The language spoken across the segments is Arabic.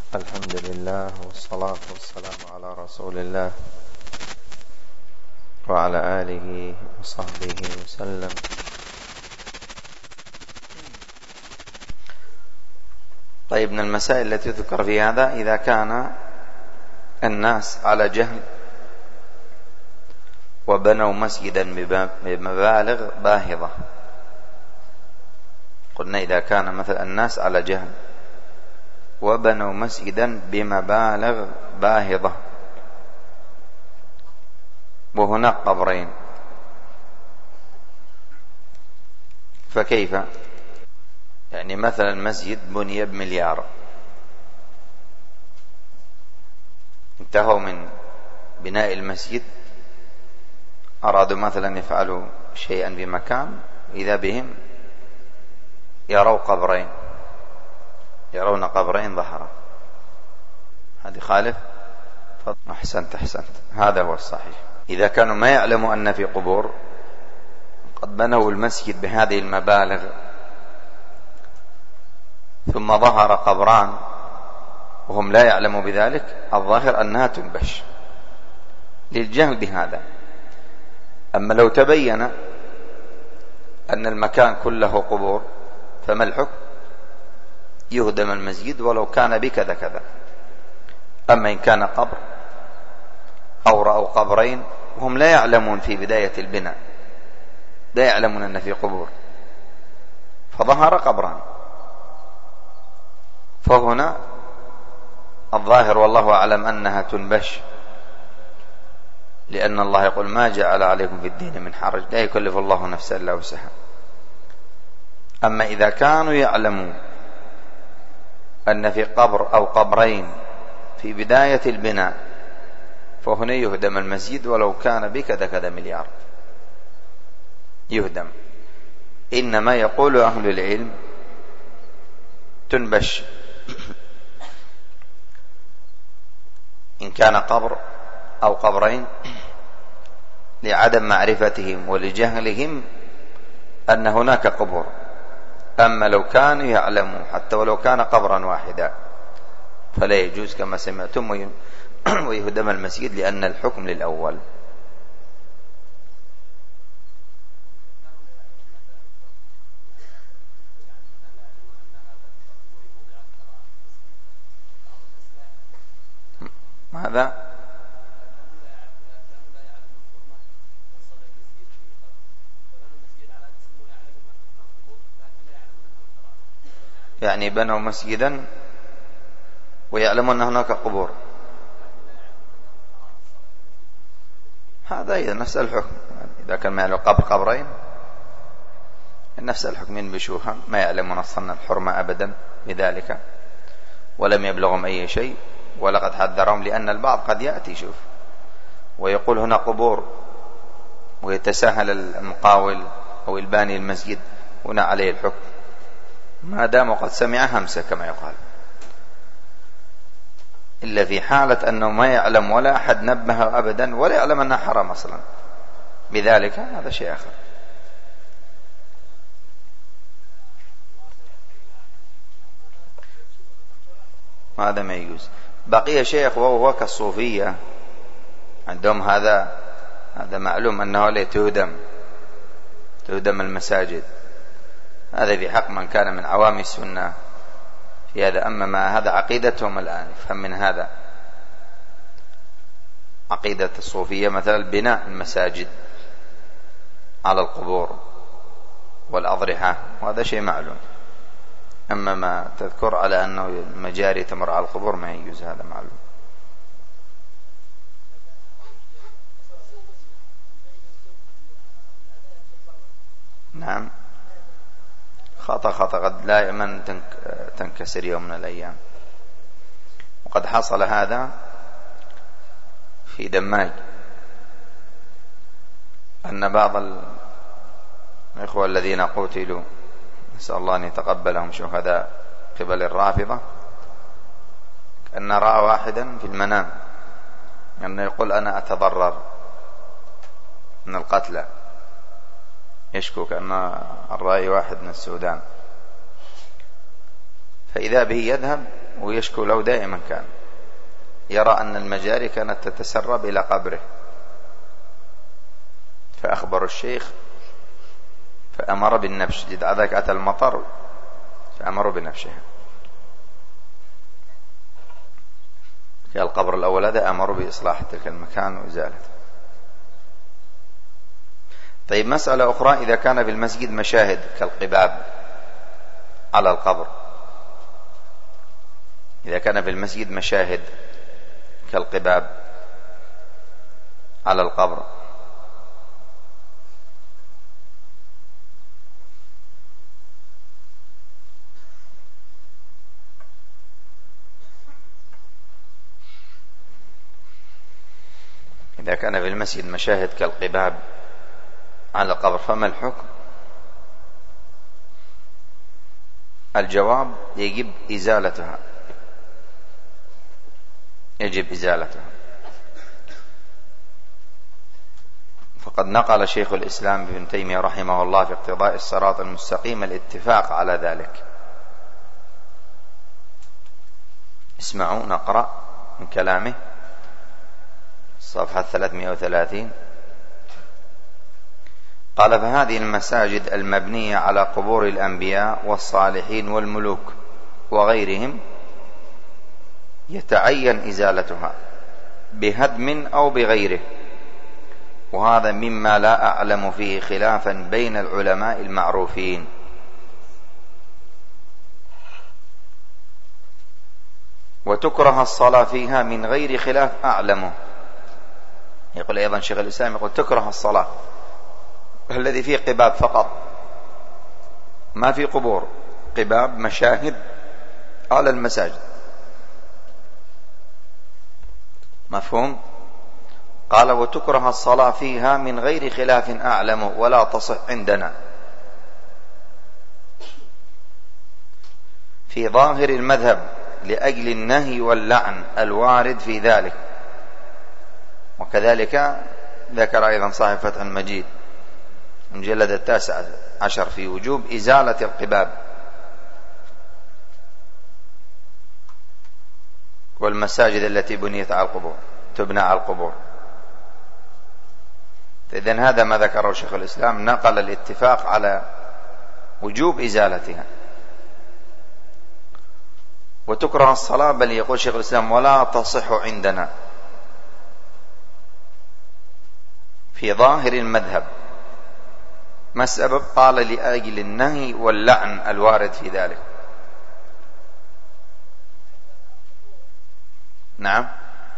الحمد لله والصلاة والسلام على رسول الله وعلى آله وصحبه وسلم. طيب، من المسائل التي تذكر في هذا: إذا كان الناس على جهل وبنوا مسجدا بمبالغ باهظة. قلنا إذا كان مثلا الناس على جهل وبنوا مسجدا بمبالغ باهظة وهناك قبرين، فكيف؟ يعني مثلا مسجد بني ب1,000,000، انتهوا من بناء المسجد، أرادوا مثلا يفعلوا شيئا بمكان، إذا بهم يرون قبرين ظهرا، هذه خالف. أحسنت، هذا هو الصحيح. إذا كانوا ما يعلموا أن في قبور، قد بنوا المسجد بهذه المبالغ ثم ظهر قبران وهم لا يعلموا بذلك، الظاهر أنها تنبش للجهل بهذا. أما لو تبين أن المكان كله قبور فما الحكم؟ يهدم المسجد ولو كان بكذا كذا. أما إن كان قبر أو رأوا قبرين وهم لا يعلمون في بداية البناء، لا يعلمون أن في قبور، فظهر قبران، فهنا الظاهر والله أعلم أنها تنبش، لأن الله يقول: ما جعل عليكم في الدين من حرج، لا يكلف الله نفسا إلا وسعها. أما إذا كانوا يعلمون أن في قبر أو قبرين في بداية البناء، فهنا يهدم المسجد ولو كان بكذا كذا مليار، يهدم. إنما يقول أهل العلم تنبش إن كان قبر أو قبرين لعدم معرفتهم ولجهلهم أن هناك قبور. أما لو كانوا يعلموا حتى ولو كان قبرا واحدا فلا يجوز كما سمعتم ويهدم المسجد، لأن الحكم للأول. ماذا؟ يعني بنوا مسجدا ويعلمون أن هناك قبور، هذا إذا نفس الحكم. إذا كان ما يعلم قبرين نفس الحكم، ينبشوها، ما يعلمون أصلا الحرمة أبدا بذلك، ولم يبلغهم أي شيء، ولقد حذرهم. لأن البعض قد يأتي شوف ويقول هنا قبور، ويتساهل المقاول أو الباني المسجد، هنا عليه الحكم ما دام قد سمع همسة كما يقال، إلا في حالة أنه ما يعلم ولا أحد نبه أبدا ولا يعلم أنها حرام أصلا بذلك، هذا شيء آخر. هذا ما يجوز. بقي شيخ وهو كالصوفية، عندهم هذا معلوم أنه لا تهدم المساجد، هذا في حق من كان من عوام السنة في هذا. أما ما هذا عقيدتهم الآن، يفهم من هذا عقيدة الصوفية مثلا بناء المساجد على القبور والأضرحة، وهذا شيء معلوم. أما ما تذكر على أنه المجاري تمر على القبور ما يجوز، هذا معلوم. نعم، خطأ قد لا يمن تنكسر يوم من الأيام. وقد حصل هذا في دماج، أن بعض الإخوة الذين قتلوا، نسأل الله أن يتقبلهم شهداء قبل الرافضة، أن رأى واحدا في المنام أنه يقول: أنا أتضرر من القتلى، يشكو كأن الرأي واحد من السودان، فإذا به يذهب ويشكو له دائما، كان يرى أن المجاري كانت تتسرب إلى قبره، فأخبر الشيخ فأمر بالنبش. جد ذاك أتى المطر فأمروا بنبشها. في القبر الأول هذا أمروا بإصلاح تلك المكان وإزالته. طيب مسألة أخرى، إذا كان في المسجد مشاهد كالقباب على القبر، إذا كان في المسجد مشاهد كالقباب على القبر، إذا كان في المسجد مشاهد كالقباب على القبر فما الحكم؟ الجواب يجب إزالتها، يجب إزالتها. فقد نقل شيخ الإسلام ابن تيمية رحمه الله في اقتضاء الصراط المستقيم الاتفاق على ذلك. اسمعوا نقرأ من كلامه صفحة 330. قال: فهذه المساجد المبنية على قبور الأنبياء والصالحين والملوك وغيرهم يتعين إزالتها بهدم أو بغيره، وهذا مما لا أعلم فيه خلافا بين العلماء المعروفين. وتكره الصلاة فيها من غير خلاف أعلمه. يقول أيضا شيخ الإسلام، يقول تكره الصلاة الذي فيه قباب فقط، ما في قبور، قباب مشاهد على المساجد. مفهوم؟ قال: وتكره الصلاة فيها من غير خلاف أعلمه ولا تصح عندنا في ظاهر المذهب لأجل النهي واللعن الوارد في ذلك. وكذلك ذكر أيضا صاحب فتح المجيد المجلد 19 في وجوب إزالة القباب والمساجد التي بنيت على القبور، تبنى على القبور. إذن هذا ما ذكره شيخ الإسلام، نقل الاتفاق على وجوب إزالتها. وتكره الصلاة، بل يقول شيخ الإسلام ولا تصح عندنا في ظاهر المذهب. ما السبب؟ قال: لأجل النهي واللعن الوارد في ذلك. نعم،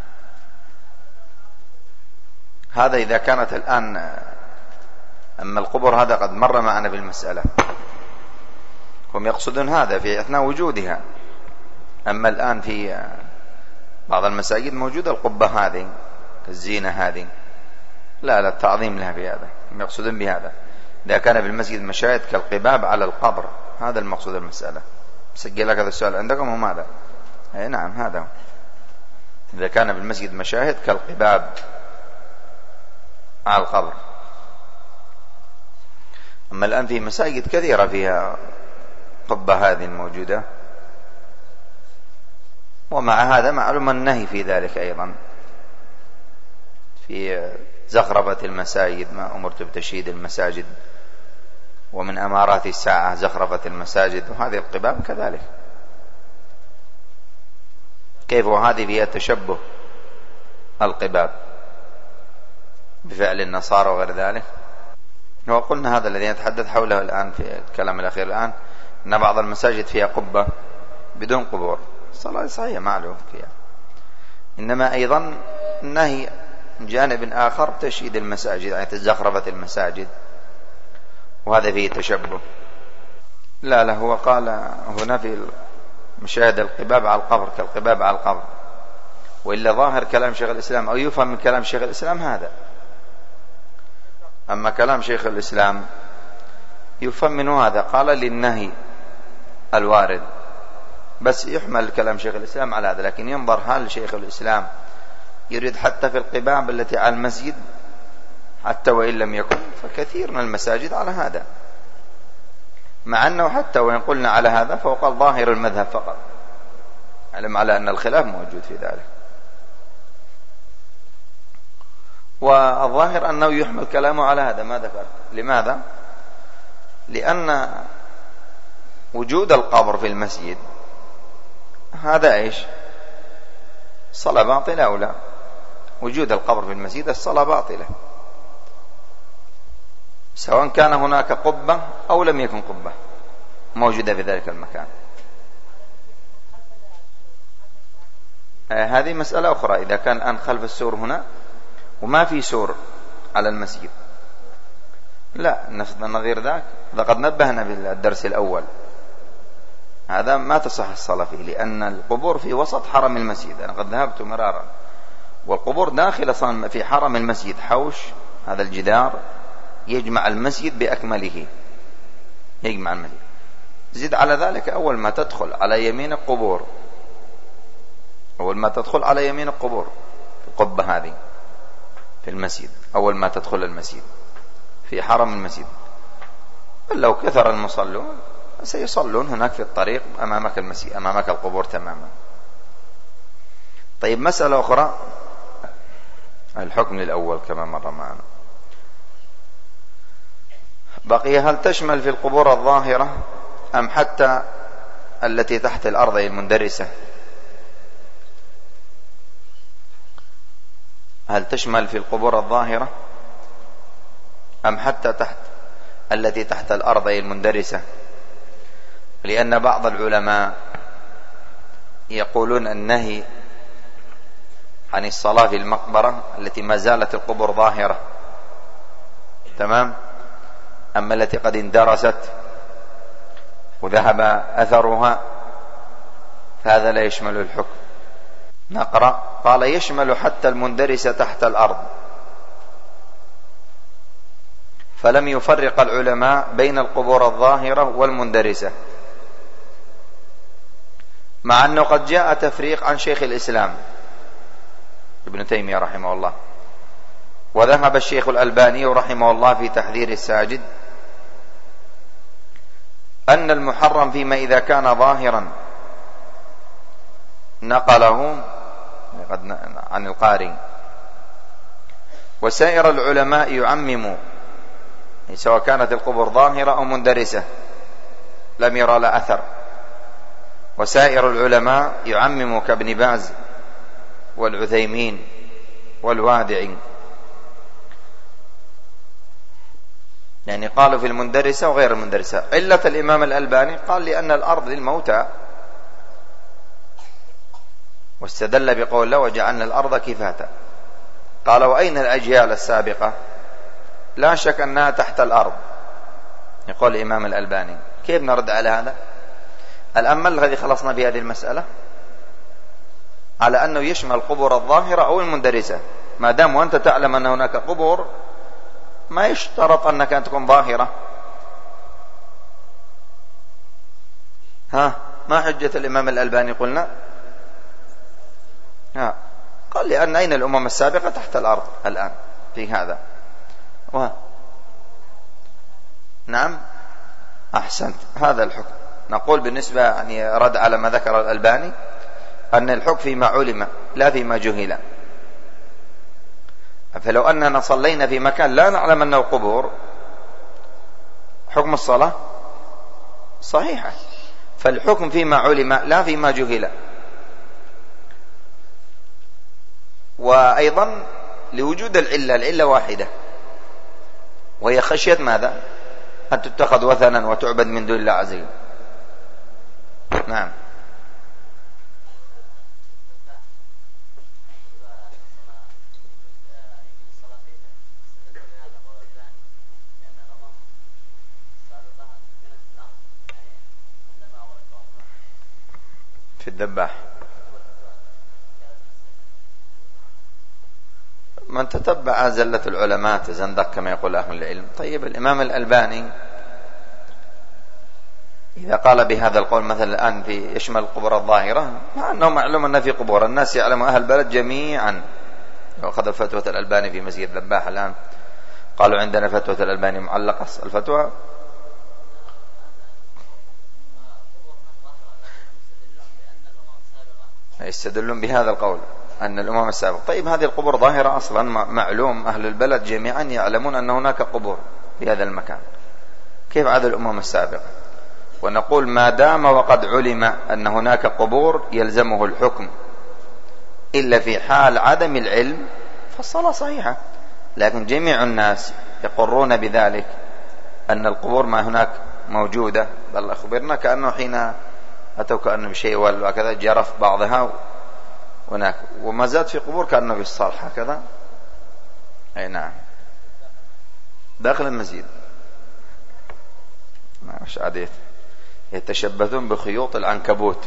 هذا إذا كانت الآن، أما القبور هذا قد مر معنا بالمسألة، هم يقصدون هذا في أثناء وجودها. أما الآن في بعض المساجد موجودة القبة هذه كالزينة هذه، لا التعظيم لها في هذا، هم يقصدون بهذا. إذا كان في المسجد مشاهد كالقباب على القبر، هذا المقصود المسألة. سجل لك هذا السؤال عندكم هم هذا؟ أي نعم، هذا إذا كان في المسجد مشاهد كالقباب على القبر. أما الآن في مساجد كثيرة فيها قبة هذه الموجودة، ومع هذا معلوم النهي في ذلك أيضا في زخرفة المساجد. ما أمرت بتشييد المساجد، ومن أمارات الساعة زخرفة المساجد، وهذه القباب كذلك. كيف وهذه فيها تشبه القباب بفعل النصارى وغير ذلك. وقلنا هذا الذي نتحدث حوله الآن في الكلام الأخير الآن، أن بعض المساجد فيها قبة بدون قبور، الصلاة صحيحة معلوم فيها. إنما أيضا النهي جانب آخر تشييد المساجد، يعني زخرفة المساجد، وهذا فيه تشبه. لا هو قال هنا في مشاهد القباب على القبر كالقباب على القبر، وإلا ظاهر كلام شيخ الإسلام أو يفهم من كلام شيخ الإسلام هذا. أما كلام شيخ الإسلام يفهم منه هذا، قال للنهي الوارد، بس يحمل كلام شيخ الإسلام على هذا. لكن ينظر هل شيخ الإسلام يريد حتى في القباب التي على المسجد، حتى وإن لم يكن، فكثير من المساجد على هذا، مع أنه حتى وإن قلنا على هذا فهو قال ظاهر المذهب فقط، علم على أن الخلاف موجود في ذلك. والظاهر أنه يحمل كلامه على هذا ما ذكرت. لماذا؟ لأن وجود القبر في المسجد هذا إيش؟ الصلاة باطلة أو لا؟ وجود القبر في المسجد الصلاة باطلة، سواء كان هناك قبة أو لم يكن قبة موجودة في ذلك المكان. هذه مسألة أخرى. إذا كان الآن خلف السور هنا وما في سور على المسجد، لا نظير ذاك، لقد نبهنا بالدرس الأول، هذا ما تصح الصلاة فيه، لأن القبور في وسط حرم المسجد. أنا قد ذهبت مرارا، والقبور داخل في حرم المسجد، حوش هذا الجدار يجمع المسجد بأكمله، يجمع المسجد. زد على ذلك أول ما تدخل على يمين القبور، أول ما تدخل على يمين القبور القبة هذه في المسجد، أول ما تدخل المسجد في حرم المسجد، لو كثر المصلون سيصلون هناك في الطريق أمامك المسجد، أمامك القبور تماما. طيب مسألة أخرى، الحكم للأول كما مر معنا. بقي هل تشمل في القبور الظاهرة أم حتى التي تحت الأرض المندرسة؟ هل تشمل في القبور الظاهرة أم حتى التي تحت الأرض المندرسة؟ لأن بعض العلماء يقولون النهي عن الصلاة في المقبرة التي ما زالت القبور ظاهرة، تمام، أما التي قد اندرست وذهب أثرها فهذا لا يشمل الحكم. نقرأ. قال يشمل حتى المندرسة تحت الأرض، فلم يفرق العلماء بين القبور الظاهرة والمندرسة، مع أنه قد جاء تفريق عن شيخ الإسلام ابن تيمية رحمه الله، وذهب الشيخ الألباني رحمه الله في تحذير الساجد أن المحرم فيما إذا كان ظاهرا نقله عن القاري، وسائر العلماء يعمموا سواء كانت القبور ظاهرة أو مندرسة لم يرى لا أثر، وسائر العلماء يعمموا كابن باز والعثيمين والوادعي، يعني قالوا في المندرسة وغير المندرسة. علة الإمام الألباني قال لأن الأرض للموتى، واستدل بقول الله وجعلنا الأرض كفاتا. قال وأين الأجيال السابقة؟ لا شك أنها تحت الأرض، يقول الإمام الألباني. كيف نرد على هذا؟ الآن الذي خلصنا بهذه المسألة على أنه يشمل القبور الظاهرة أو المندرسة، ما دام وأنت تعلم أن هناك قبور ما يشترط أنك أن تكون ظاهرة. ما حجة الإمام الألباني قلنا؟ قال لأن أين الأمم السابقة تحت الأرض الآن في هذا. نعم أحسنت، هذا الحكم. نقول بالنسبة يعني رد على ما ذكر الألباني أن الحكم فيما علم لا فيما جهل. فلو أننا صلينا في مكان لا نعلم أنه قبور، حكم الصلاة صحيحة. فالحكم فيما علم لا فيما جهل. وأيضا لوجود العلة واحدة، وهي خشية ماذا؟ أن تتخذ وثنا وتعبد من دون الله عز وجل. نعم. في الذباح من تتبع زلة العلماء تزندق كما يقول أهل العلم. طيب الإمام الألباني إذا قال بهذا القول مثلا الآن في يشمل القبور الظاهرة، مع أنه معلوم أن في قبور، الناس يعلم أهل البلد جميعا. وأخذ فتوى الألباني في مسجد ذباح الآن، قالوا عندنا فتوى الألباني معلقة الفتوى. يستدلون بهذا القول أن الأمم السابقة. طيب هذه القبور ظاهرة أصلا، معلوم أهل البلد جميعا يعلمون أن هناك قبور في هذا المكان، كيف عاد الأمم السابقة؟ ونقول ما دام وقد علم أن هناك قبور يلزمه الحكم، إلا في حال عدم العلم فالصلاة صحيحة. لكن جميع الناس يقرون بذلك أن القبور ما هناك موجودة، بل أخبرنا كأنه حين أتوا كأنه بشيء وكذا جرف بعضها هناك، وما زاد في قبور كأنه في الصالح هكذا. أي نعم، داخل المسجد. مش عادية يتشبثون بخيوط العنكبوت.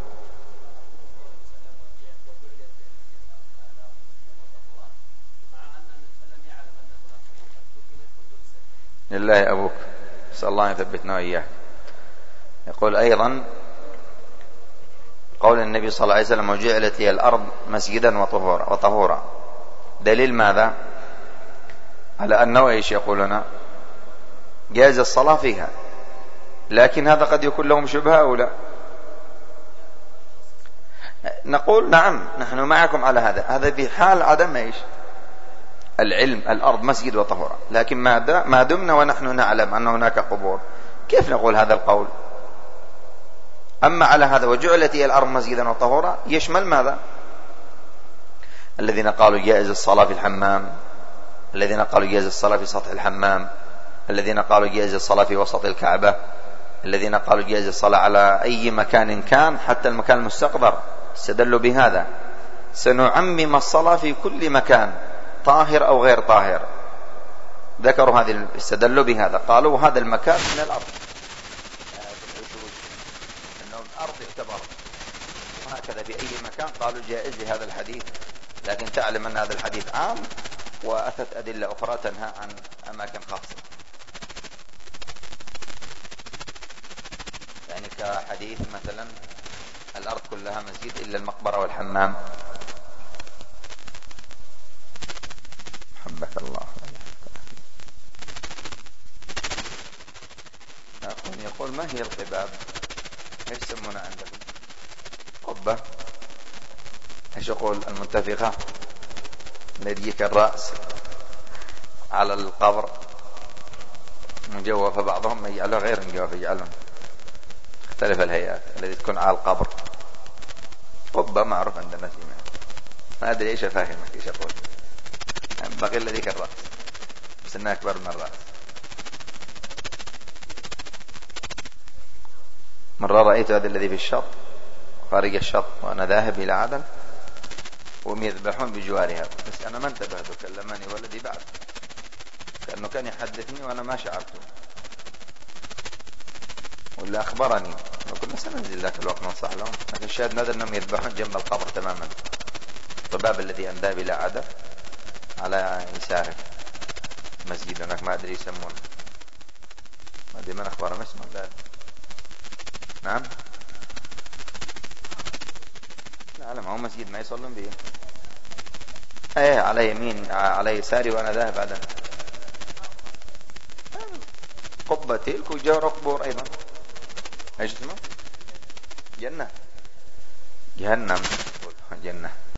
لله أبوك، نسأل الله يثبتنا وإياك. يقول أيضا قول النبي صلى الله عليه وسلم وجعلت لي الأرض مسجدا وطهورا، دليل ماذا؟ على أنه إيش يقولون؟ جاز الصلاة فيها، لكن هذا قد يكون لهم شبهة أو لا. نقول نعم نحن معكم على هذا في حال عدم إيش؟ العلم. الأرض مسجد وطهورا، لكن ما دمنا ونحن نعلم أن هناك قبور كيف نقول هذا القول؟ أما على هذا وجعلت هي الأرض مسجدا وطهورا يشمل ماذا؟ الذين قالوا جائز الصلاة في الحمام، الذين قالوا جائز الصلاة في سطح الحمام، الذين قالوا جائز الصلاة في وسط الكعبة، الذين قالوا جائز الصلاة على أي مكان كان حتى المكان المستقذر، استدلوا بهذا. سنعمم الصلاة في كل مكان طاهر أو غير طاهر، ذكروا هذه، استدلوا بهذا، قالوا هذا المكان من الأرض، أنه الأرض يعتبر، وهكذا في أي مكان قالوا جائز لهذا الحديث. لكن تعلم أن هذا الحديث عام وأتت أدلة أخرى تنهى عن أماكن خاصة، يعني كحديث مثلا الأرض كلها مسجد إلا المقبرة والحمام. حبك الله. يقول ما هي القباب؟ ايش يسمونها عندكم؟ قبة. ايش يقول المنتفخة الذي يجيك الرأس على القبر مجوفة، بعضهم يجعلها غير مجوفة، يجعلون تختلف الهيئات التي تكون على القبر. قبة معروف عندنا فيما، ما أدري إيش أفهمك إيش أقول، يعني بقي ذيك الرأس بس إنها أكبر من الرأس. مرة رأيت هذا الذي في الشط خارج الشط وأنا ذاهب إلى عدن وهم يذبحون بجوارها، بس أنا ما انتبهت، كلمني ولدي بعد كأنه كان يحدثني وأنا ما شعرته، ولا أخبرني، وكنا سننزل ذاك الوقت ننصح لهم، لكن الشاهد نادر أنهم يذبحون جنب القبر تماما. الضباب الذي أندى إلى عدن على يساره مسجد هناك، ما أدري يسمونه، ما أدري من أخبر ما اسمه ذلك. نعم لا ما هو مسجد ما يصلون به. ايه على يمين على يساري وانا ذاهب عدن. قبة تلك وجار قبور ايضا. ايش اسمه؟ جنة، جهنم، جنة.